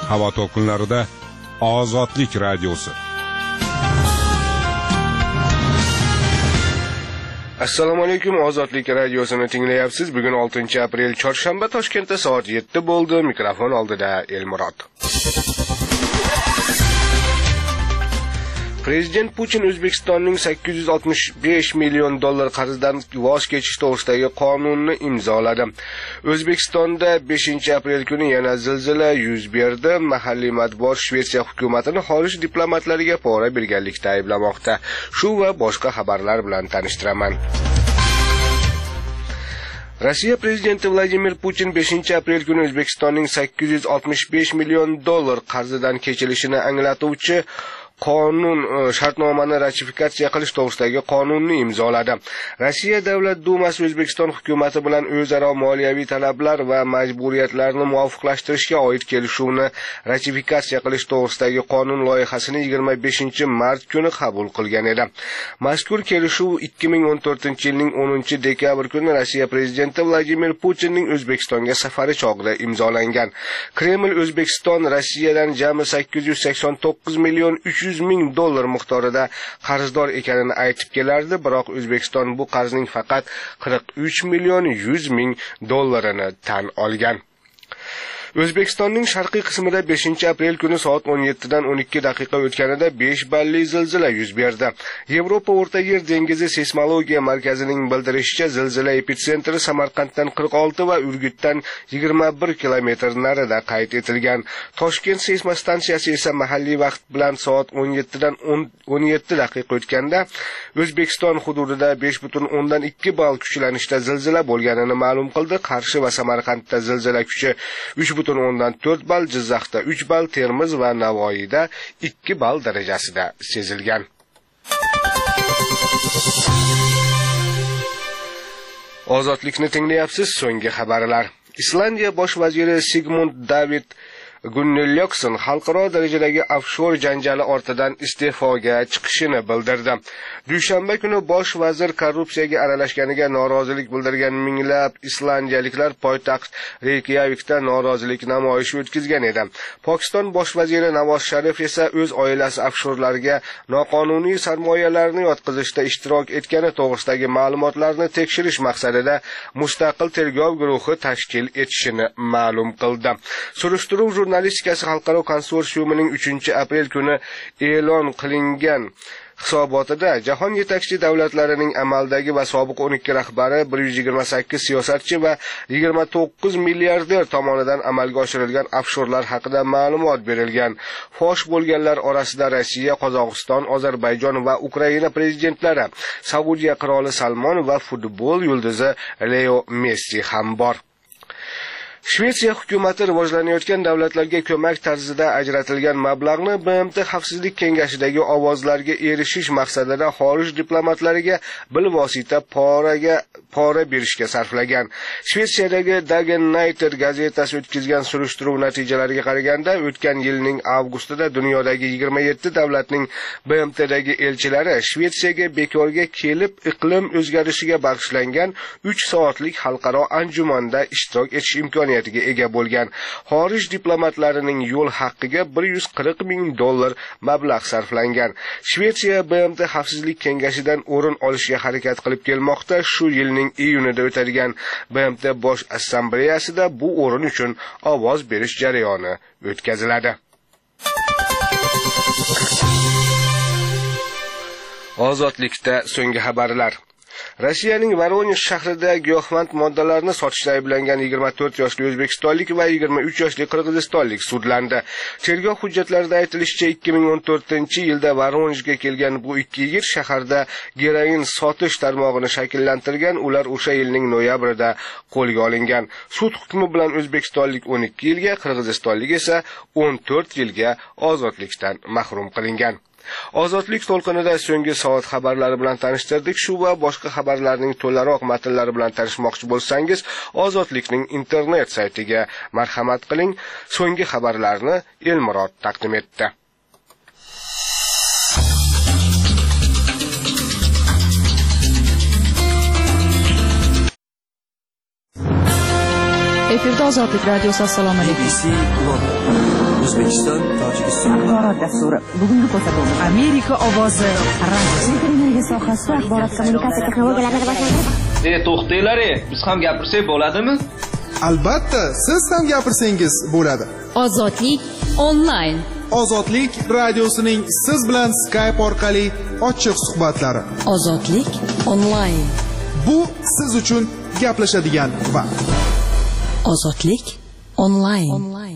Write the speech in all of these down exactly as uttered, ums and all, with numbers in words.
havo to'lqinlarida Ozodlik radiosi. Assalomu alaykum, Ozodlik radiosini tinglayapsiz. Bugun oltinchi aprel chorshanba, Toshkentda soat yetti bo'ldi. Mikrofon oldida Elmurod. Prezident Putin O'zbekistonning sakkiz yuz oltmish besh million dollar qarzdan voz kechish to'g'risidagi qonunni imzoladi. O'zbekistonda beshinchi aprel kuni yana zilzila yuz berdi. Mahalliy matbuot Shvetsiya hukumatini xorij diplomatlariga pora berganlikda ayblamoqda. Shu va boshqa xabarlar bilan tanishtiraman. Rossiya prezidenti Vladimir Putin beshinchi aprel kuni O'zbekistonning sakkiz yuz oltmish besh million dollar qarzidan kechilishini anglatuvchi qonun shartnomani ratifikatsiya qilish to'g'risidagi qonunni imzoladi. Rossiya Davlat Dumasi O'zbekiston hukumati bilan o'zaro moliyaviy talablar va majburiyatlarni muvofiqlashtirishga oid kelishuvni ratifikatsiya qilish to'g'risidagi qonun loyihasini yigirma beshinchi mart kuni qabul qilgan edi. Mazkur kelishuv ikki ming o'n to'rtinchi yilning o'ninchi dekabr kuni Rossiya prezidenti Vladimir Putinning O'zbekistonga safari chog'ida imzolangan. Kreml O'zbekiston Rossiyadan jami sakkiz yuz sakson to'qqiz million uch yuz ming dollar miqdorida qarzdor ekanini aytib kelardi, biroq O'zbekiston bu qarzning faqat qirq uch million yuz ming dollarini tan olgan. O'zbekistonning sharqiy qismida beshinchi aprel kuni soat o'n yetti dan o'n ikki daqiqa o'tganida besh balli zilzila yuz berdi. Yevropa O'rta Yer dengizi seysmologiya markazining bildirishicha, zilzila epitsentri Samarqanddan qirq olti va Urgutdan yigirma bir kilometr narida qayd etilgan. Toshkent seysmostansiyasi esa mahalliy vaqt bilan soat o'n yetti dan o'n yetti daqiqa o'tganda O'zbekiston hududida besh butun o'ndan ikki ball kuchlanishda zilzila bo'lganini ma'lum qildi. Qarshi va Samarqandda zilzila kuchi uch butun o'ndan to'rt ball, Jizzaxda uch ball, Termiz va Navoiyda ikki ball darajasida sezilgan. Ozodlikni tinglayapsiz. So'nggi xabarlar. Islandiya bosh vaziri Sigmund David Gunnlaugsson xalqaro darajadagi offshor janjali ortidan iste'foga chiqishini bildirdi. Dushanba kuni bosh vazir korrupsiyaga aralashganiga norozilik bildirgan minglab islandiyaliklar poytaxt Reykjavikda norozilik namoyishi o'tkazgan edi. Pokiston bosh vaziri Navoz Sharif esa o'z oilasi offshorlarga noqonuniy sarmoyalarni yotqizishda ishtirok etgani to'g'risidagi ma'lumotlarni tekshirish maqsadida mustaqil tergov guruhi tashkil etishini ma'lum qildi. Surishtiruv jurnalistikasi xalqaro konsorsiumining uchinchi aprel kuni e'lon qilingan hisobotida jahon yetakchi davlatlarining amaldagi va sobiq o'n ikki rahbari, bir yuz yigirma sakkiz siyosatchi va yigirma to'qqiz milliarder tomonidan amalga oshirilgan offshorlar haqida ma'lumot berilgan. Fosh bo'lganlar orasida Rossiya, Qozog'iston, Ozarbayjon va Ukraina prezidentlari, Saudiya qiroli Salmon va futbol yulduzi Leo Messi ham bor. Shvetsiya hukumati rivojlanayotgan davlatlarga ko'mak tarzida ajratilgan mablag'ni B M T Xavfsizlik kengashidagi ovozlarga erishish maqsadida xorij diplomatlariga bilvosita poraga pora berishga sarflagan. Shvetsiyadagi Dagen Nyheter gazetasi o'tkazgan surishtiruv natijalariga qaraganda, o'tgan yilning avgustida dunyodagi yigirma yetti davlatning B M Tdagi elchilari Shvetsiyaga bekorga kelib iqlim o'zgarishiga bag'ishlangan uch soatlik xalqaro anjumanda ishtirok etish imkoniyatiga ega bo'lgan. Xorij diplomatlarining yo'l haqqiga bir yuz qirq ming dollar mablag' sarflangan. Shvetsiya B M T Xavfsizlik kengashidan o'rin olishga harakat qilib kelmoqda. Shu yilning iyunida o'tadigan B M T bosh assambleyasida bu o'rin uchun ovoz berish jarayoni o'tkaziladi. Ozodlikda so'nggi xabarlar. Rossiyaning Voronezh shahrida giyohvand moddalarni sotishda ayblangan yigirma to'rt yoshli o'zbekistonlik va yigirma uch yoshli qirg'izistonlik sudlandi. Tergov hujjatlarida aytilishicha, ikki ming o'n to'rtinchi yilda Voronezhga kelgan bu ikki yigit shaharda geroin sotish tarmog'ini shakllantirgan. Ular o'sha yilning noyabrida qo'lga olingan. Sud hukmi bilan o'zbekistonlik o'n ikki yilga, qirg'izistonlik esa o'n to'rt yilga ozodlikdan mahrum qilingan. Ozodlik to'lqinida so'nggi soat xabarlari bilan tanishtirdik. Shu va boshqa xabarlarning to'laroq matnlari bilan tanishmoqchi bo'lsangiz, Ozodlikning internet saytiga marhamat qiling. So'nggi xabarlarni Elmurod taqdim etdi. Efirda Ozodlik radiosi. Assalomu alaykum. O'zbekiston, Tojikiston. Axborot dasturi. Bugungi ko'rsatuvimiz Amerika ovozi radio sohasida axborot kommunikatsiya texnologiyalarini rivojlantirish. E, to'xtanglar, biz ham gapirsak bo'ladimi? Albatta, siz ham gapirsangiz bo'ladi. Ozodlik onlayn. Ozodlik radiosining siz bilan Skype orqali ochiq suhbatlari. Ozodlik onlayn. Bu siz uchun gaplashadigan vaqt. Ozodlik onlayn.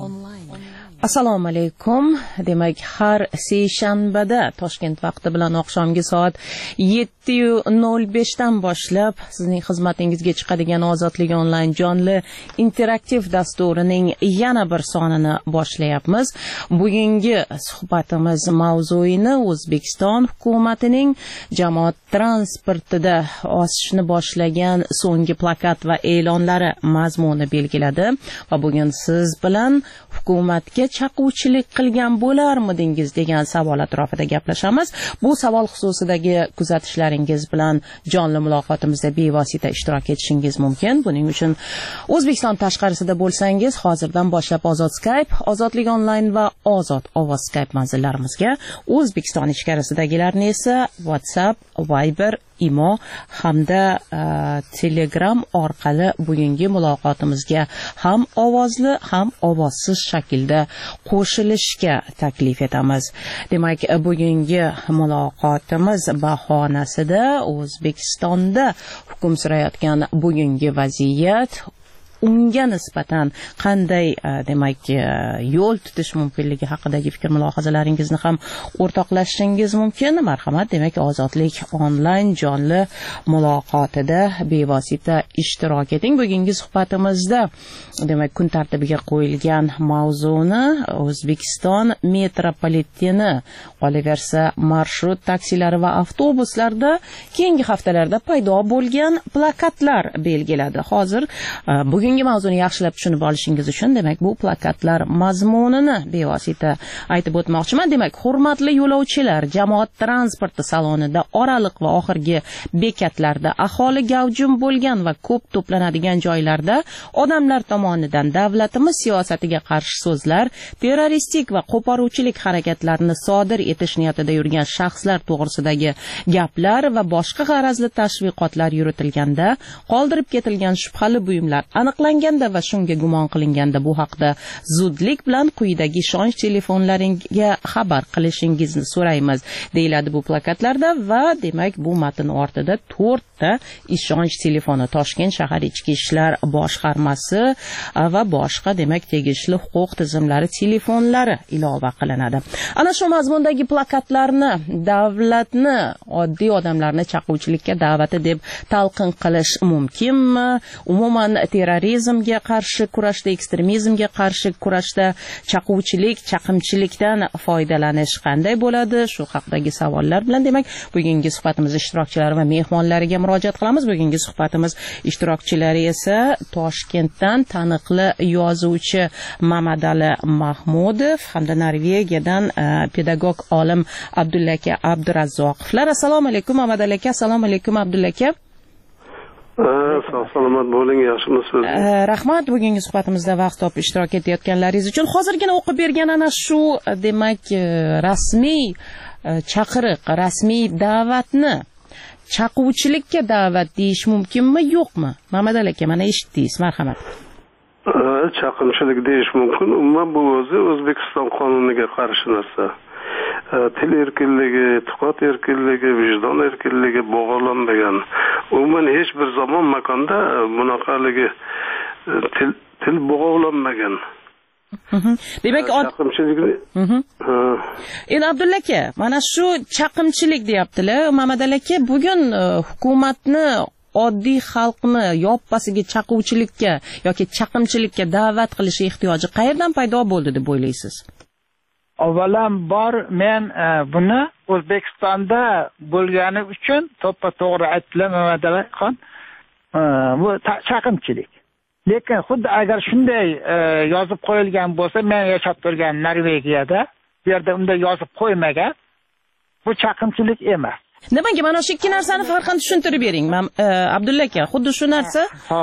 Assalomu alaykum. Demak, har seshanbada Toshkent vaqti bilan oqshomgi soat yetti nol besh dan boshlab sizning xizmatingizga chiqadigan Ozodlik onlayn jonli interaktiv dasturining yana bir sonini boshlayapmiz. Bugungi suhbatimiz mavzuini O'zbekiston hukumatining jamoat transportida osishni boshlagan so'nggi plakat va e'lonlari mazmuni belgiladi va bugun siz bilan hukumatga chaquvchilik qilgan bo'larmidingiz degan savol atrofida gaplashamiz. Bu savol xususidagi kuzatishlaringiz bilan jonli muloqotimizda bevosita ishtirok etishingiz mumkin. Buning uchun O'zbekiston tashqarisida bo'lsangiz, hozirdan boshlab Ozod Skype, Ozodlik onlayn va Ozod ovoz Skype manzillarimizga, O'zbekiston ichkarisidagilarni esa WhatsApp, Viber, Imo hamda uh, Telegram orqali bugungi muloqotimizga ham ovozli ham ovozsiz shaklda qo'shilishga taklif etamiz. Demak, bugungi muloqotimiz bahonasida O'zbekistonda hukm surayotgan bugungi vaziyat, unga nisbatan qanday demak yo'l tutish mumkinligi haqidagi fikr mulohazalaringizni ham o'rtoqlashishingiz mumkin. Marhamat, demak Ozodlik onlayn jonli muloqotida bevosita ishtirok eting. Bugungi suhbatimizda demak kun tartibiga qo'yilgan mavzuni O'zbekiston metropoliteni, qolaversa marshrut taksilari va avtobuslarda keyingi haftalarda paydo bo'lgan plakatlar belgiladi. Hozir bugun Bugungi mavzuni yaxshilab tushunib olishingiz uchun demak bu plakatlar mazmunini bevosita aytib o'tmoqchiman. Demak, hurmatli yo'lovchilar, jamoat transporti salonida, oraliq va oxirgi bekatlarda, aholi gavjum bo'lgan va ko'p to'planadigan joylarda odamlar tomonidan davlatimiz siyosatiga qarshi so'zlar, terroristik va qo'poruvchilik harakatlarini sodir etish niyatida yurgan shaxslar to'g'risidagi gaplar va boshqa g'arazli tashviqotlar yuritilganda, qoldirib ketilgan shubhali buyumlar aniqlanganda va shunga gumon qilinganda bu haqda zudlik bilan quyidagi ishonch telefonlaringga xabar qilishingizni so'raymiz, deyiladi bu plakatlarda va demak bu matn ortida to'rtta ishonch telefoni, Toshkent shahar ichki ishlar boshqarmasi va boshqa demak tegishli huquq tizimlari telefonlari ilova qilinadi. Ana shu mazmundagi plakatlarni davlatni oddiy odamlarni chaquvchilikka da'vati deb talqin qilish mumkinmi? Umuman terrorizmga qarshi kurashda, ekstremizmga qarshi kurashda chaquvchilik, chaqimchilikdan foydalanish qanday bo'ladi? Shu haqidagi savollar bilan demak bugungi suhbatimiz ishtirokchilari va mehmonlariga murojaat qilamiz. Bugungi suhbatimiz ishtirokchilari esa Toshkentdan taniqli yozuvchi Mamadali Mahmudov hamda Norvegiyadan uh, pedagog olim Abdulla aka Abdurazzoqovlar. Assalomu alaykum Mamadali aka, assalomu alaykum Abdulla aka. Salomat bo'ling, yaxshimisiz? Rahmat, bugungi suhbatimizda vaqt topib ishtirok etayotganlaringiz uchun. Hozirgina o'qib bergan ana shu demak rasmiy chaqiriq, rasmiy da'vatni chaquvchilikka da'vat deyish mumkinmi, yo'qmi? Mamadali aka, mana eshitdingiz, marhamat. Chaqimchilik deyish mumkin. Umuman bu o'zi O'zbekiston qonuniga qarshi narsa. Til erkinligi, e'tiqod erkinligi, vijdon erkinligi bog'lanmagan. Umuman hech bir zamon makonda bunaqaligi til til bog'lanmagan. Demak, chaqimchilikni. Endi Abdulla aka, mana shu chaqimchilik deyaptilar. Mamadali aka, bugun hukumatni oddiy xalqni yoppasiga chaquvchilikka yoki chaqimchilikka da'vat qilish ehtiyoji qayerdan paydo bo'ldi deb o'ylaysiz? Avvalambor men buni O'zbekistonda bo'lgani uchun to'ppa-to'g'ri aytdilar Mamadali xon, bu chaqimchilik. Lekin xuddi agar shunday yozib qo'yilgan bo'lsa, men yashab turgan Norvegiyada bu yerda unday yozib qo'ymagan, bu chaqimchilik emas. Nimaga? Mana shu ikki narsani farqini tushuntirib bering. Abdulla aka, xuddi shu narsa